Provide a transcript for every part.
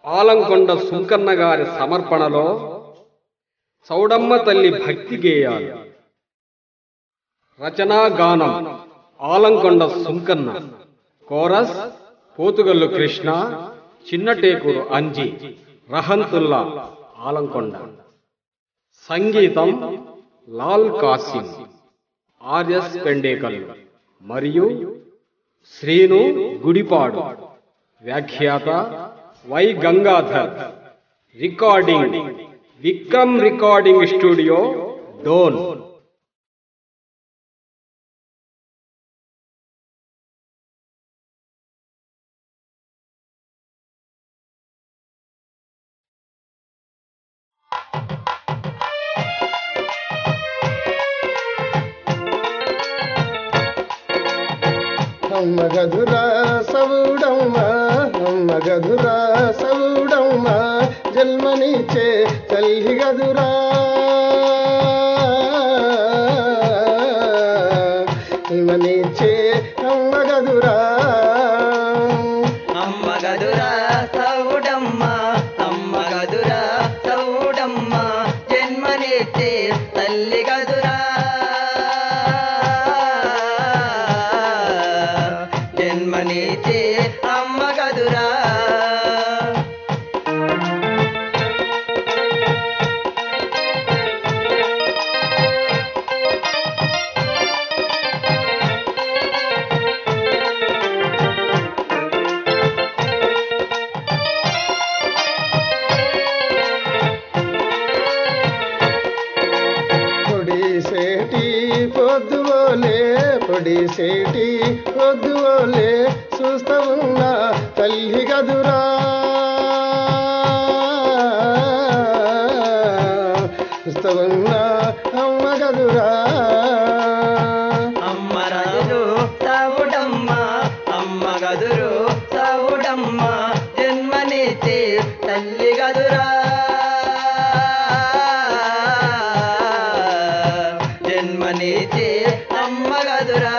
ఆలంకొండ సుంకన్న గారి సమర్పణలో చౌడమ్మ తల్లి భక్తి గేయాలు. రచనా గానం ఆలంకొండ సుంకన్న. కోరస్ పోతుగల్లు కృష్ణ, చిన్నటేకూరు అంజి, రహంతుల్లా ఆలంకొండ. సంగీతం లాల్ కాసిం, ఆర్ఎస్ పెండేకల్లు మరియు శ్రీను గుడిపాడు. వ్యాఖ్యాత Y Gangadhar. Recording Vikram recording studio, Dhone. మగధురా సవుడమ్మ, మగధురా సవుడమ్మ, జన్మనిచ్చే తల్లి గదురా. జన్మనిచ్చే అమ్మ గదురా. అమ్మ గదురా సవుడమ్మ, అమ్మ గదురా సవుడమ్మ, జన్మనిచ్చే తల్లి గదురా. జన్మనిచ్చే అమ్మ గదురా. పొడిసేటి పొద్దువోలే, పొడిసేటి పొద్దువోలే, చూస్తూ ఉన్న తల్లి గదురా. చూస్తూ ఉన్న అమ్మ గదురా. అమ్మ గదురు సవుడమ్మ, అమ్మ గదురు సవుడమ్మ, జన్మనిచ్చే తల్లి గదురా. జన్మనిచ్చే అమ్మ గదురా.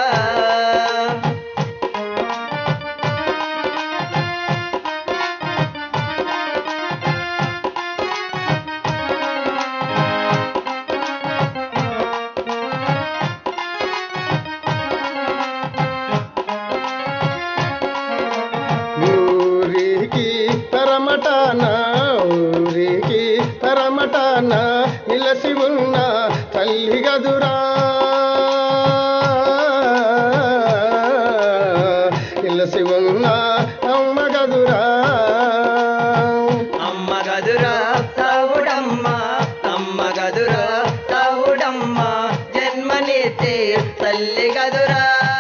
ఊరికి తరమటాన, ఊరికి తరమటాన నిలసి ఉన్న తల్లి గదురా. నిలసి ఉన్న అమ్మ గదురా. అమ్మ గదురా సవుడమ్మ, అమ్మ గదురా సవుడమ్మ, జన్మనిచ్చే తల్లి గదురా.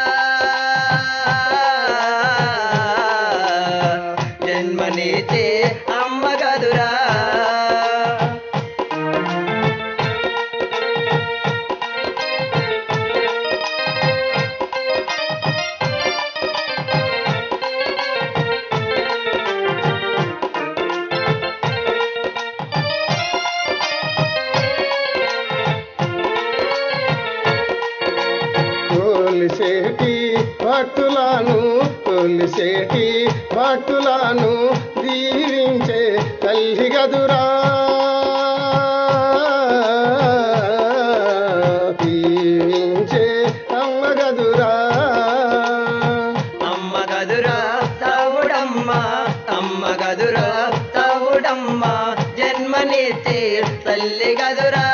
జన్మనిచ్చే అమ్మ గదురా. కొలిసేటి భక్తులను, కొలిసేటి భక్తులను దీవించే తల్లి గదురా. దీవించే అమ్మ గదురా. అమ్మ గదురా సవుడమ్మ, అమ్మ గదురా సవుడమ్మ, జన్మనిచ్చే తల్లి గదురా.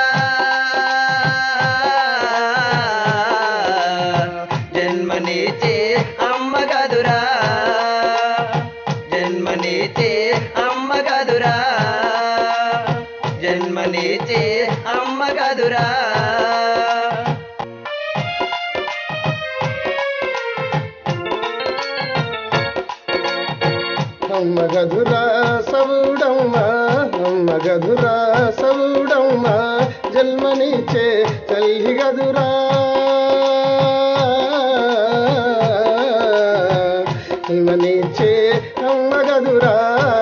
జన్మనిచ్చే అమ్మ గదురా. జన్మనిచ్చే అమ్మ గదురా. జన్మనిచ్చే అమ్మ గదురా. అమ్మ గదురా సవుడమ్మ, అమ్మ గదురా సవుడమ్మ, జన్మనిచ్చే తల్లి గదురా. జన్మనిచ్చే అమ్మ గదురా.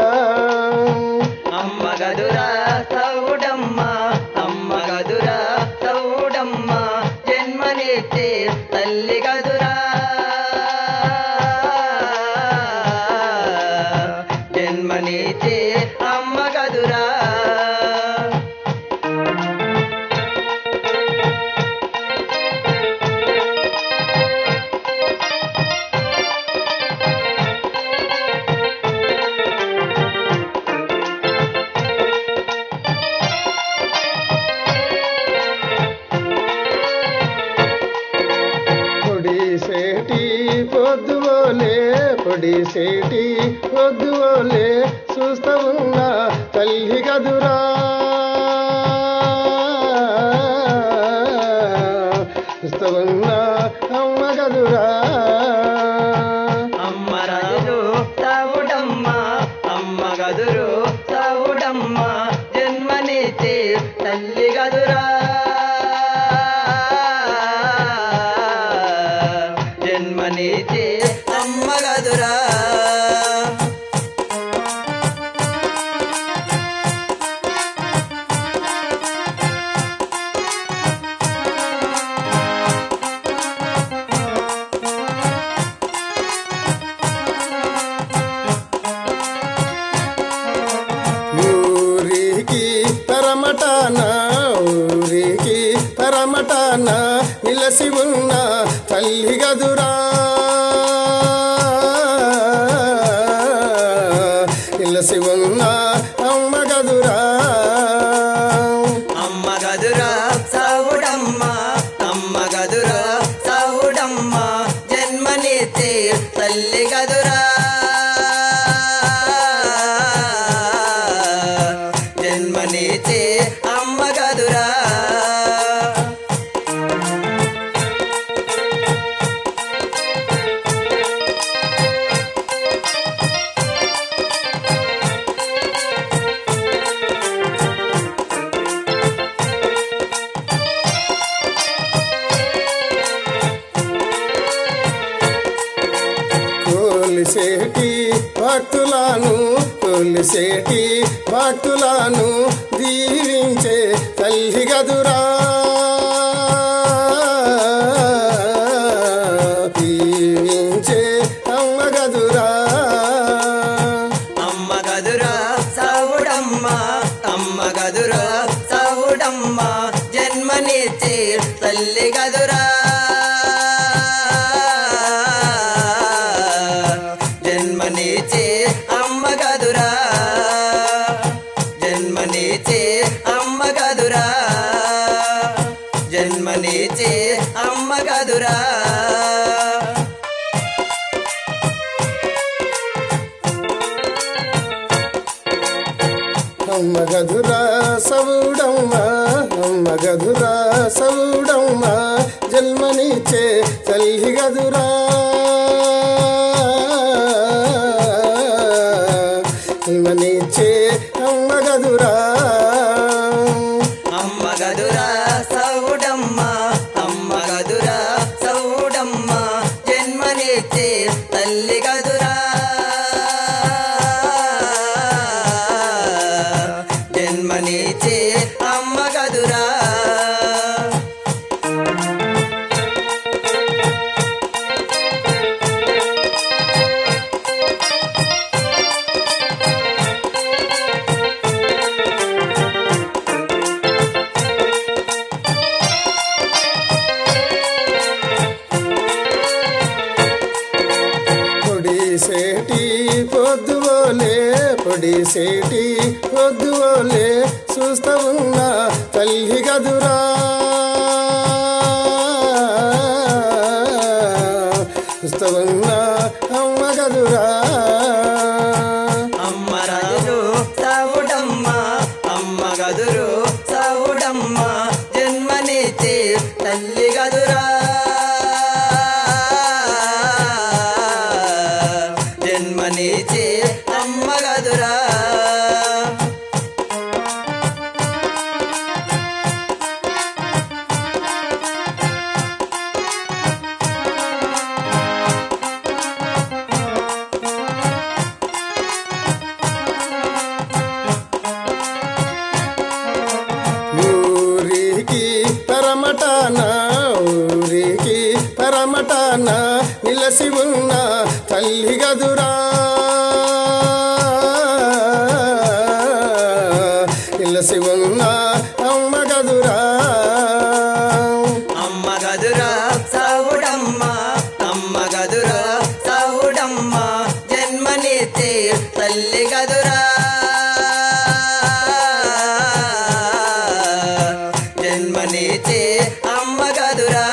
అమ్మ గదురా సవుడమ్మ, అమ్మ గదురా సవుడమ్మ, జన్మనిచ్చే తల్లి గదురా. జన్మనిచ్చే పొడిసేటి పొద్దులే చూస్తూ ఉన్న తల్లి గదురా చూస్తూ ఉన్న అమ్మ గదురా అమ్మ రాజు సౌడమ్మ అమ్మ గదురు సౌడమ్మ జన్మనిచ్చి తల్లి గదురా జన్మనిచ్చి అమ్మ గదురా ఊరికి పరమటాన నిలసి ఉన్న తల్లి గదురా నిలసి ఉన్న అమ్మ గదురా అమ్మ గదురా సౌడమ్మ అమ్మ గదురా సౌడమ్మ జన్మనిచ్చి తల్లి గదురా జన్మనిచ్చి అమ్మ గదురా కొలిసేటి భక్తులను దీవించే తల్లి గదురా దీవించే అమ్మ గదురా అమ్మ గదురా సౌడమ్మ అమ్మ గదురా సౌడమ్మ జన్మనిచ్చి తల్లి గదురా జన్మనిచ్చి అమ్మ గదురా జన్మనిచ్చి అమ్మ గదురా జన్మనిచ్చి అమ్మ గదురా అమ్మ గదురా సౌడమ్మ అమ్మ గదురా సౌడమ్మ జన్మనిచ్చే తల్లి గదురా జన్మనిచ్చే అమ్మ గదురా అమ్మ గదురా సౌడమ్మ అమ్మ గదురా సౌడమ్మ జన్మనిచ్చి తల్లి గదురా జన్మనిచ్చి అమ్మ గదురా పొడిసేటి పొద్దులే చూస్తూ ఉన్న తల్లి గదురా చూస్తూ ఉన్న అమ్మ గదురా అమ్మ రాజు సౌడమ్మ అమ్మ గదురు సౌడమ్మ జన్మనిచ్చి తల్లి గదురా జన్మనిచ్చి అమ్మ గదురా ఊరికి పరమటాన నిలసి ఉన్న తల్లి గదురా నిలసి ఉన్న అమ్మ గదురా అమ్మ గదురా సౌడమ్మ అమ్మ గదురా సౌడమ్మ జన్మనిచ్చి తల్లి గదురా జన్మనిచ్చి అమ్మ గదురా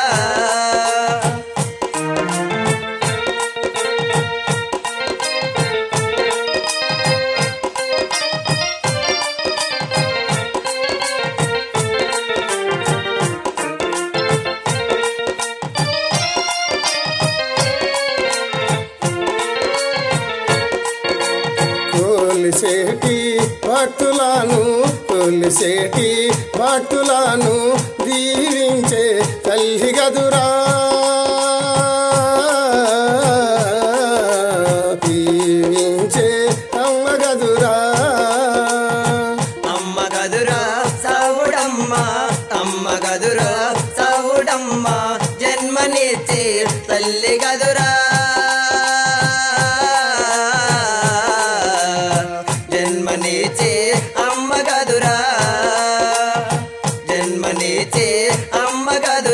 కొలిసేటి భక్తులను దీవించే తల్లి గదురా, దీవించే అమ్మ గదురా. అమ్మ గదురా సావుడమ్మ, అమ్మ గదురా సావుడమ్మ, జన్మనిచ్చే తల్లి గదురా, జన్మనిచ్చే అమ్మ గదురా, జన్మనిచ్చే అమ్మ గదురా.